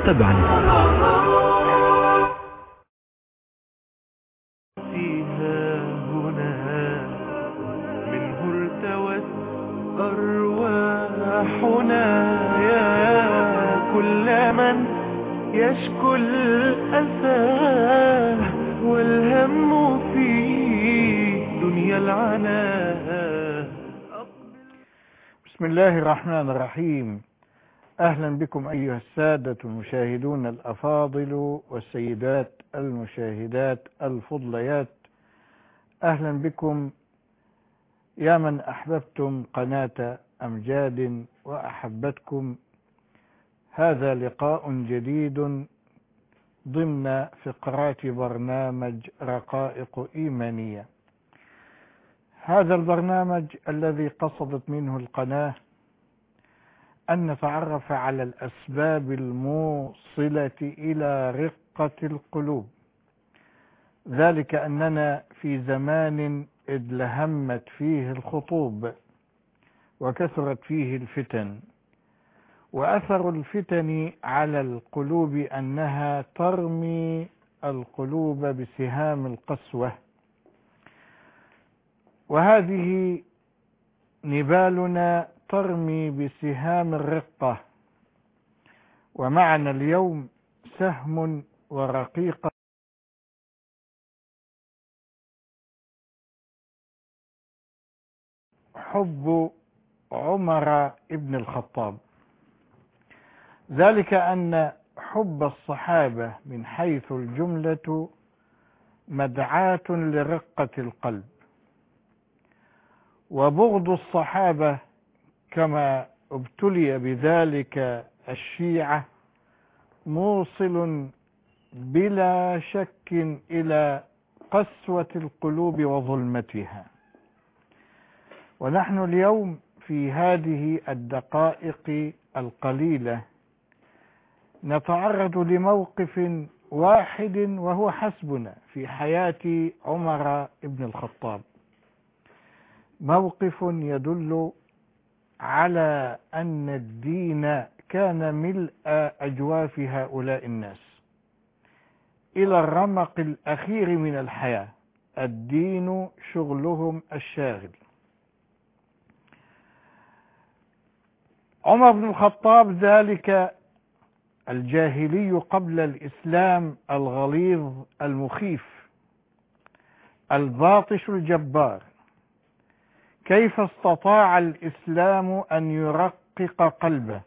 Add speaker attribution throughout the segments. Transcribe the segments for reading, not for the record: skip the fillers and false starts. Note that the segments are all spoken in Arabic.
Speaker 1: تبعا.
Speaker 2: فيها هنا منه ارتوت أرواحنا، يا كل من يشكو الأسى والهم في دنيا العناء.
Speaker 3: بسم الله الرحمن الرحيم. أهلا بكم أيها السادة المشاهدون الأفاضل والسيدات المشاهدات الفضليات. أهلا بكم يا من أحببتم قناة أمجاد وأحبتكم. هذا لقاء جديد ضمن فقرات برنامج رقائق إيمانية. هذا البرنامج الذي قصدت منه القناة أن نتعرف على الأسباب الموصلة إلى رقة القلوب، ذلك أننا في زمان ازدهمت فيه الخطوب وكثرت فيه الفتن، وأثر الفتن على القلوب أنها ترمي القلوب بسهام القسوة، وهذه نبالنا ترمي بسهام الرقة. ومعنا اليوم سهم ورقيقة حب عمر ابن الخطاب، ذلك أن حب الصحابة من حيث الجملة مدعاة لرقة القلب، وبغض الصحابة كما ابتلي بذلك الشيعة موصل بلا شك إلى قسوة القلوب وظلمتها. ونحن اليوم في هذه الدقائق القليلة نتعرض لموقف واحد وهو حسبنا في حياة عمر بن الخطاب، موقف يدل على أن الدين كان ملء أجواف هؤلاء الناس إلى الرمق الأخير من الحياة، الدين شغلهم الشاغل. عمر بن الخطاب ذلك الجاهلي قبل الإسلام الغليظ المخيف الباطش الجبار، كيف استطاع الإسلام أن يرقق قلبه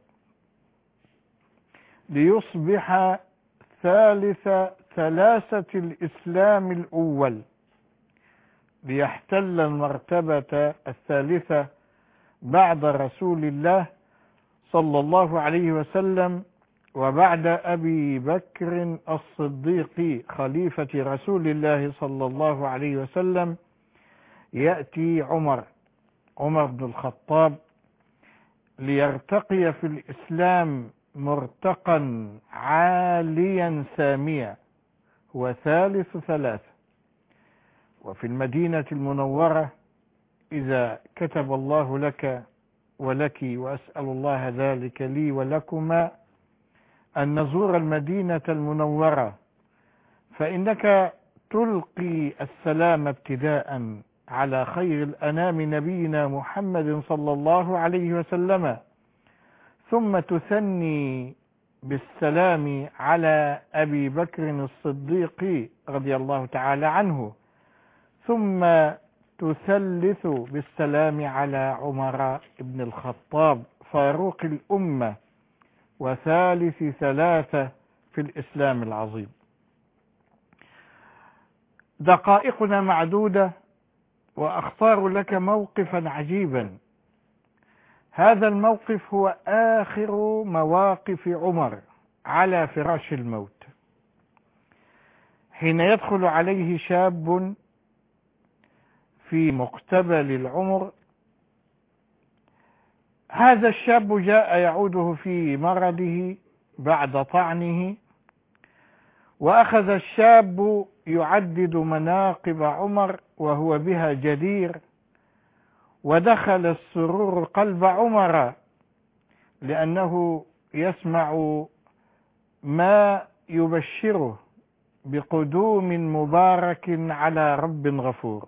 Speaker 3: ليصبح ثالث ثلاثة الإسلام الأول، ليحتل المرتبة الثالثة بعد رسول الله صلى الله عليه وسلم وبعد أبي بكر الصديق خليفة رسول الله صلى الله عليه وسلم. يأتي عمر بن الخطاب ليرتقي في الإسلام مرتقا عاليا ساميا، هو ثالث ثلاثة. وفي المدينة المنورة إذا كتب الله لك ولك، وأسأل الله ذلك لي ولكما، أن نزور المدينة المنورة، فإنك تلقي السلام ابتداء على خير الأنام نبينا محمد صلى الله عليه وسلم، ثم تثني بالسلام على أبي بكر الصديق رضي الله تعالى عنه، ثم تثلث بالسلام على عمر بن الخطاب فاروق الأمة وثالث ثلاثة في الإسلام العظيم. دقائقنا معدودة وأختار لك موقفا عجيبا. هذا الموقف هو آخر مواقف عمر على فراش الموت، حين يدخل عليه شاب في مقتبل العمر. هذا الشاب جاء يعوده في مرضه بعد طعنه، وأخذ الشاب يعدد مناقب عمر وهو بها جدير، ودخل السرور قلب عمر لأنه يسمع ما يبشره بقدوم مبارك على رب غفور.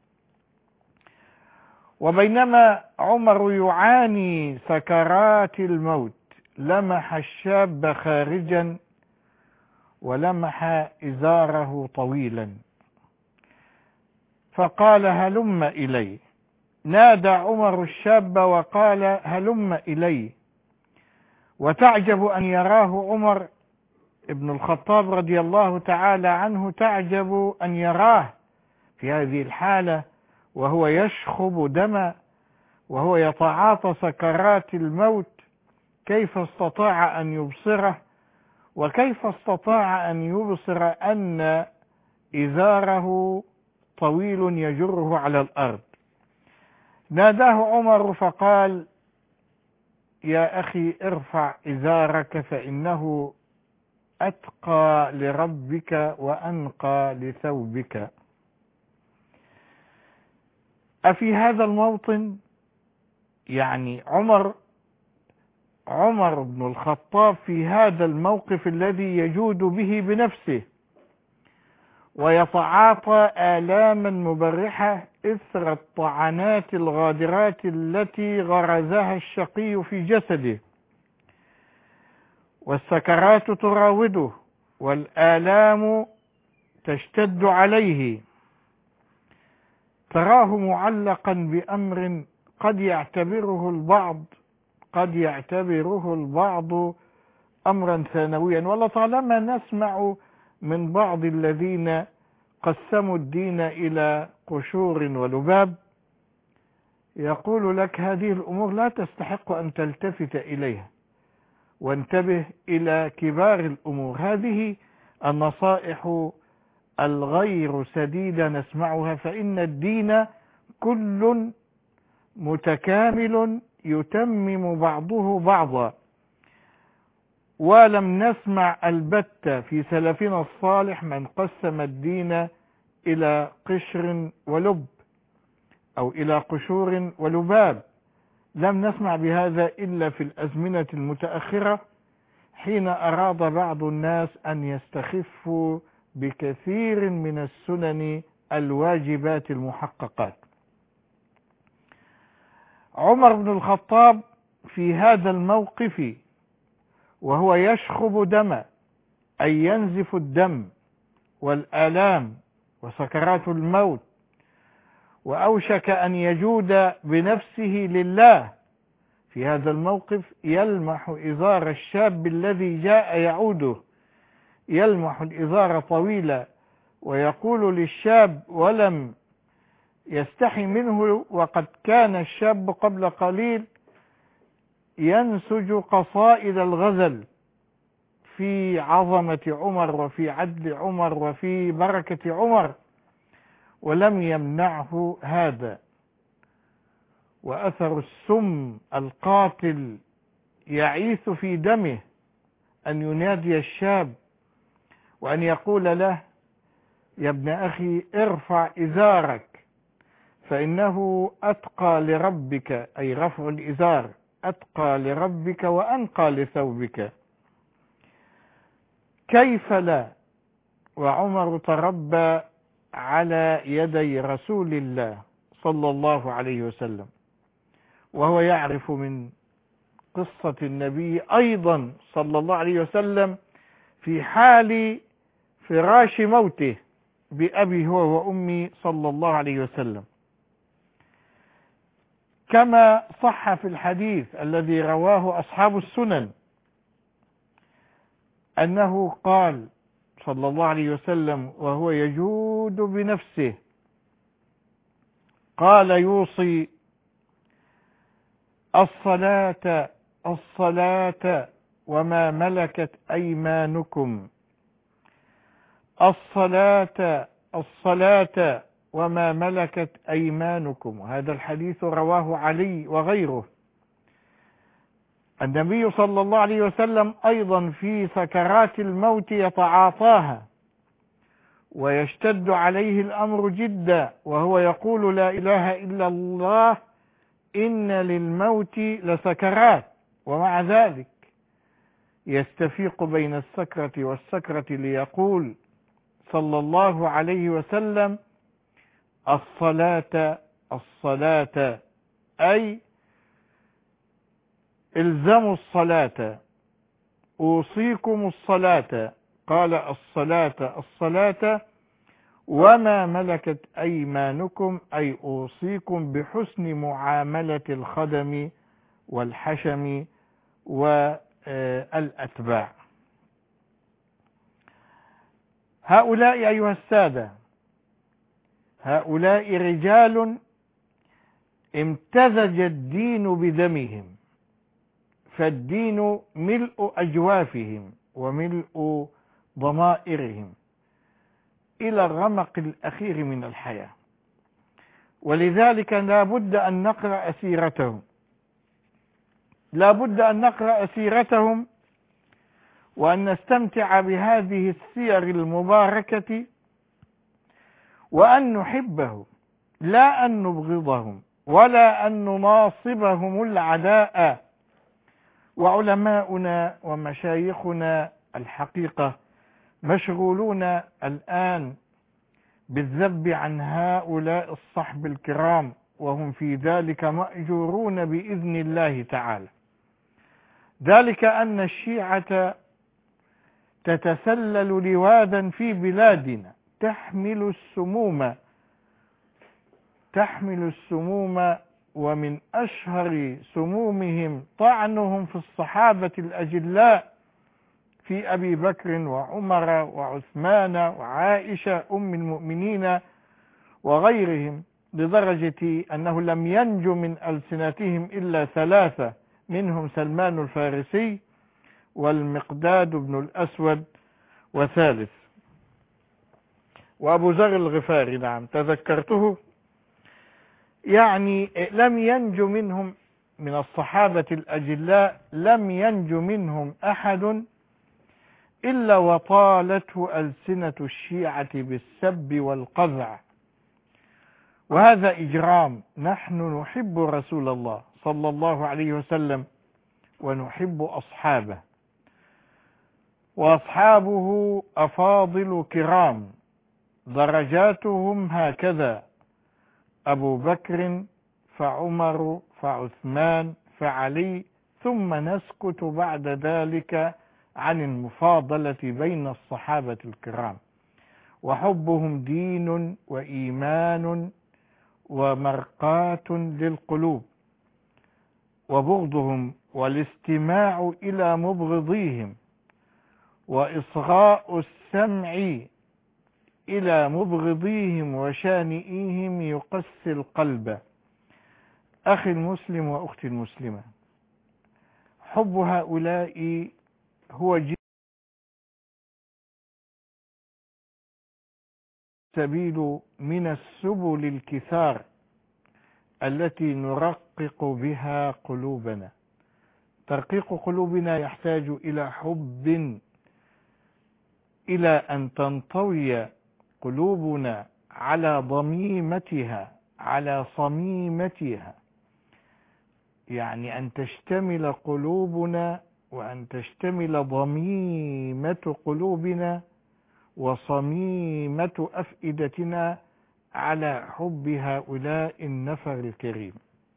Speaker 3: وبينما عمر يعاني سكرات الموت لمح الشاب خارجا ولمح إزاره طويلا فقال هلم إلي. نادى عمر الشاب وقال هلم إلي. وتعجب أن يراه عمر ابن الخطاب رضي الله تعالى عنه، تعجب أن يراه في هذه الحالة وهو يشخب دما وهو يتعاطى سكرات الموت. كيف استطاع أن يبصره؟ وكيف استطاع أن يبصر أن إزاره طويل يجره على الأرض؟ ناداه عمر فقال يا أخي ارفع إزارك فإنه أتقى لربك وأنقى لثوبك. أفي هذا الموطن يعني عمر بن الخطاب في هذا الموقف الذي يجود به بنفسه ويتعاطى آلاما مبرحة إثر الطعنات الغادرات التي غرزها الشقي في جسده، والسكرات تراوده والآلام تشتد عليه، تراه معلقا بأمر قد يعتبره البعض أمرا ثانويا. ولطالما نسمع من بعض الذين قسموا الدين إلى قشور ولباب يقول لك هذه الأمور لا تستحق أن تلتفت إليها، وانتبه إلى كبار الأمور. هذه النصائح الغير سديدة نسمعها، فإن الدين كل متكامل يتمم بعضه بعضا. ولم نسمع البتة في سلفنا الصالح من قسم الدين إلى قشر ولب أو إلى قشور ولباب. لم نسمع بهذا إلا في الأزمنة المتأخرة حين أراد بعض الناس أن يستخفوا بكثير من السنن الواجبات المحققات. عمر بن الخطاب في هذا الموقف وهو يشخب دما أي ينزف الدم والآلام وسكرات الموت، وأوشك أن يجود بنفسه لله، في هذا الموقف يلمح إزار الشاب الذي جاء يعوده، يلمح الإزار طويلا ويقول للشاب ولم يستحي منه، وقد كان الشاب قبل قليل ينسج قصائد الغزل في عظمة عمر وفي عدل عمر وفي بركة عمر، ولم يمنعه هذا. وأثر السم القاتل يعيث في دمه أن ينادي الشاب وأن يقول له يا ابن أخي ارفع إزارك فإنه أتقى لربك، أي رفع الإزار أتقى لربك وأنقى لثوبك. كيف لا وعمر تربى على يدي رسول الله صلى الله عليه وسلم، وهو يعرف من قصة النبي أيضا صلى الله عليه وسلم في حال فراش موته بأبي هو وأمي صلى الله عليه وسلم، كما صح في الحديث الذي رواه أصحاب السنن أنه قال صلى الله عليه وسلم وهو يجود بنفسه، قال يوصي الصلاة الصلاة وما ملكت أيمانكم، الصلاة الصلاة وما ملكت أيمانكم. هذا الحديث رواه علي وغيره. النبي صلى الله عليه وسلم أيضا في سكرات الموت يتعاطاها ويشتد عليه الأمر جدا، وهو يقول لا إله إلا الله إن للموت لسكرات، ومع ذلك يستفيق بين السكرة والسكرة ليقول صلى الله عليه وسلم: الصلاة الصلاة، أي الزموا الصلاة، أوصيكم الصلاة. قال: الصلاة الصلاة وما ملكت أيمانكم، أي أوصيكم بحسن معاملة الخدم والحشم والأتباع. هؤلاء أيها السادة، هؤلاء رجال امتزج الدين بدمهم، فالدين ملء أجوافهم وملء ضمائرهم إلى الرمق الأخير من الحياة، ولذلك لا بد أن نقرأ سيرتهم، لا بد أن نقرأ سيرتهم وأن نستمتع بهذه السير المباركة، وأن نحبهم لا أن نبغضهم ولا أن نناصبهم العداء. وعلماؤنا ومشايخنا الحقيقة مشغولون الآن بالذب عن هؤلاء الصحب الكرام، وهم في ذلك مأجورون بإذن الله تعالى. ذلك أن الشيعة تتسلل لوادا في بلادنا تحمل السموم، ومن أشهر سمومهم طعنهم في الصحابة الأجلاء، في أبي بكر وعمر وعثمان وعائشة أم المؤمنين وغيرهم، لدرجة أنه لم ينجو من ألسنتهم إلا ثلاثة، منهم سلمان الفارسي والمقداد بن الأسود وثالث وأبو ذر الغفاري. نعم تذكرته. يعني لم ينجو منهم، من الصحابة الأجلاء لم ينجو منهم أحد إلا وطالته ألسنة الشيعة بالسب والقذع، وهذا إجرام. نحن نحب رسول الله صلى الله عليه وسلم ونحب أصحابه، وأصحابه أفاضل كرام، درجاتهم هكذا: أبو بكر فعمر فعثمان فعلي، ثم نسكت بعد ذلك عن المفاضلة بين الصحابة الكرام. وحبهم دين وإيمان ومرقاة للقلوب، وبغضهم والاستماع إلى مبغضيهم وإصغاء السمع إلى مبغضيهم وشانئيهم يقسي القلب. أخي المسلم وأختي المسلمة، حب هؤلاء هو سبيل من السبل الكثار التي نرقق بها قلوبنا. ترقيق قلوبنا يحتاج إلى حب، إلى أن تنطوي قلوبنا على ضميمتها، على صميمتها، يعني أن تشتمل قلوبنا وأن تشتمل ضميمة قلوبنا وصميمة أفئدتنا على حب هؤلاء النفر الكريم.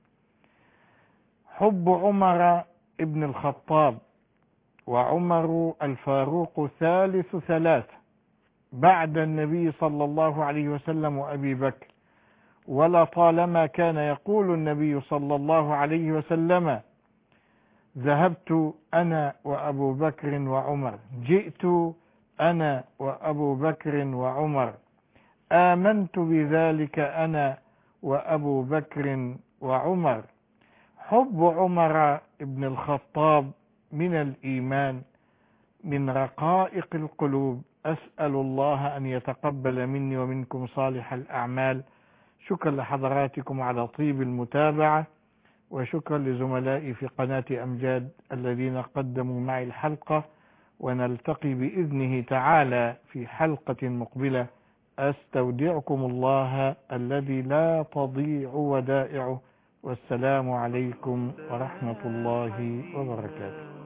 Speaker 3: حب عمر ابن الخطاب، وعمر الفاروق ثالث ثلاثة بعد النبي صلى الله عليه وسلم وأبي بكر، ولطالما كان يقول النبي صلى الله عليه وسلم: ذهبت أنا وأبو بكر وعمر، جئت أنا وأبو بكر وعمر، آمنت بذلك أنا وأبو بكر وعمر. حب عمر بن الخطاب من الإيمان، من رقائق القلوب. أسأل الله أن يتقبل مني ومنكم صالح الأعمال. شكرا لحضراتكم على طيب المتابعة، وشكرا لزملائي في قناة أمجاد الذين قدموا معي الحلقة، ونلتقي بإذنه تعالى في حلقة مقبلة. أستودعكم الله الذي لا تضيع ودائعه، والسلام عليكم ورحمة الله وبركاته.